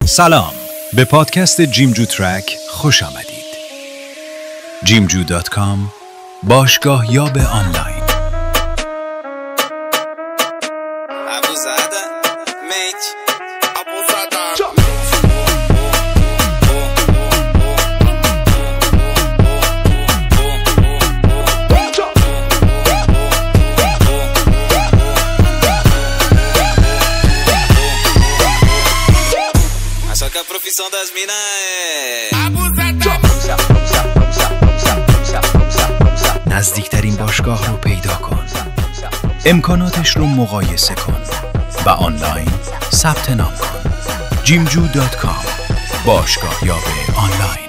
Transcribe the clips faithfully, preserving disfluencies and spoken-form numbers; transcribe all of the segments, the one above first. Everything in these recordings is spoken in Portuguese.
سلام، به پادکست جیمجو ترک خوش آمدید. جیمجو دات کام، باشگاه یاب آنلاین. A profissão das minas é نزدیکترین باشگاه رو پیدا کن، امکاناتش رو مقایسه کن و آنلاین ثبت نام کن. جیمجو دات کام، باشگاه یاب آنلاین.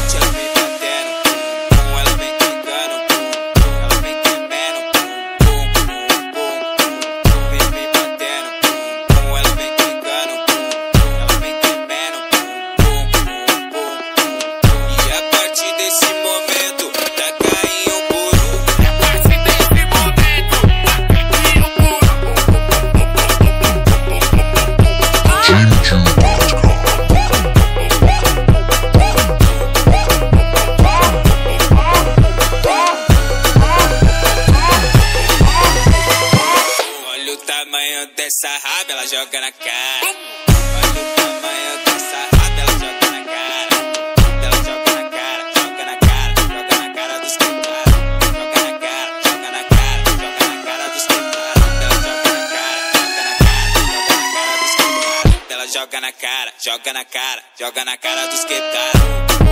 Dessa raba ela joga na cara. Olha o tamanho dessa raba ela joga na cara. Ela joga na cara, joga na cara, joga na cara dos caras. Joga na cara, joga na cara, joga na cara dos caras. Ela joga na cara, joga na cara, joga na cara dos caras. Ela joga na cara, joga na cara, joga na cara dos caras.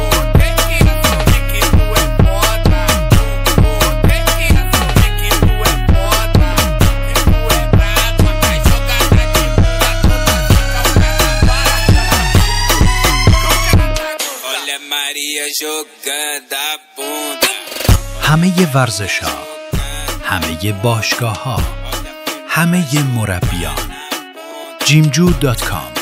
همه ورزش ها، همه باشگاه ها، همه مربیان. جیمجو دات کام.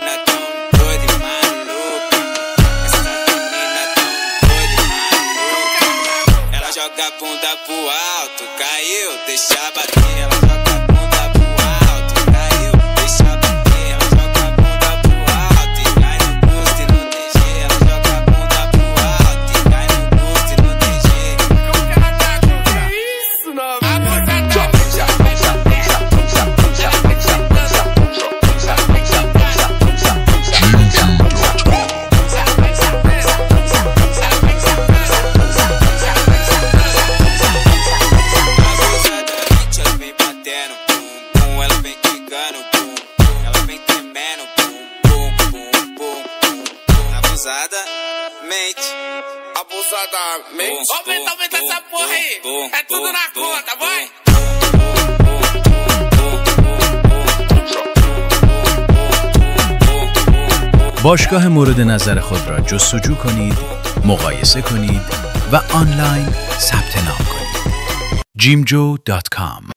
Abusadamente, abusadamente. Aumenta, aumenta essa porra aí. É tudo na conta, vai. باشگاه مورد نظر خود را جستجو کنید، مقایسه کنید و آنلاین ثبت نام کنید. جیمجو دات کام